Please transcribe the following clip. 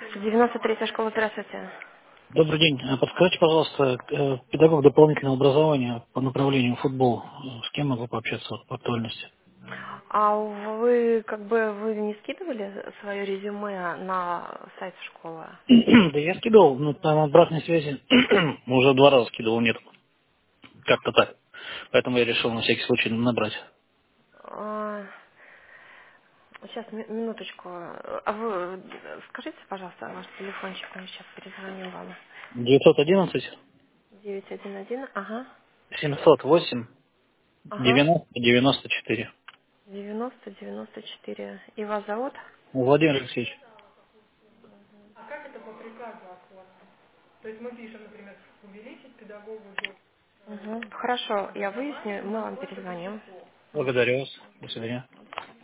93-я школа, здравствуйте. Добрый день. Подскажите, пожалуйста, педагог дополнительного образования по направлению футбол. С кем могу пообщаться вот по актуальности? А вы вы не скидывали свое резюме на сайт школы? Да я скидывал, но там обратной связи уже 2 раза скидывал, нет. Как-то так. Поэтому я решил на всякий случай набрать. А, Сейчас, минуточку. А вы скажите, пожалуйста, ваш телефончик, мы сейчас перезвоним вам. 911 911, ага, 708 ага, 90 94. 90-94. И вас зовут? Владимир Алексеевич. Угу. Хорошо, я выясню, мы вам перезвоним. Благодарю вас. До свидания.